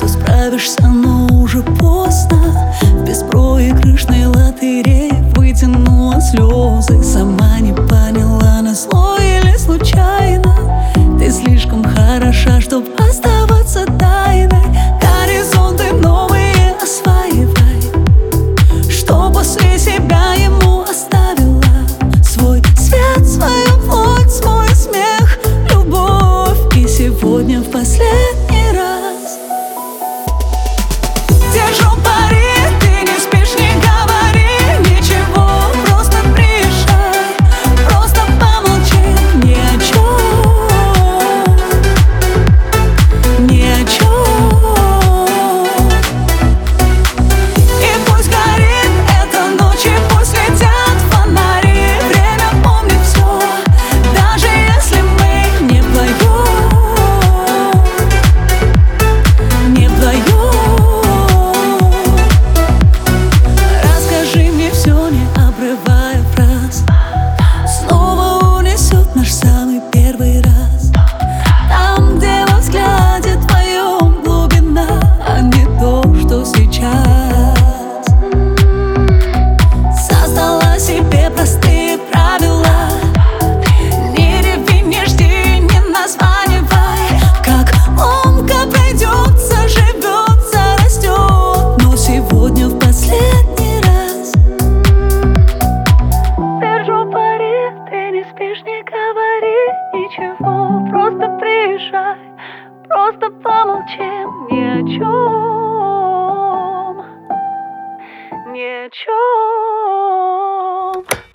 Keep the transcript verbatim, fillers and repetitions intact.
что справишься, но уже поздно. В беспроигрышной лотерее вытянула слезы. Сама не поняла, назло или случайно. Ты слишком хороша, чтоб оставаться тайной. Горизонты новые осваивай, что после себя ему оставила. Свой свет, свою плоть, свой смех, любовь. И сегодня в последний раз держу пари, ты не спишь, не говори ничего. Просто приезжай, просто помолчи ни о чем, ни о чем. И пусть горит эта ночь, и пусть летят фонари. Время помнит все, даже если мы не вдвоем, не вдвоем. Расскажи мне все, не обрывая фраз. Снова унесет наш самый первый раз. Там, где во взгляде твоем глубина, а не то, что сейчас. Создала себе простые правила. Не реви, не жди, не названивай. Как ломка придется, живется, растет. Но сегодня в последний раз держу пари, ты не спишь, не говори ничего. Просто приезжай, просто помолчим ни о чем, ни о чем.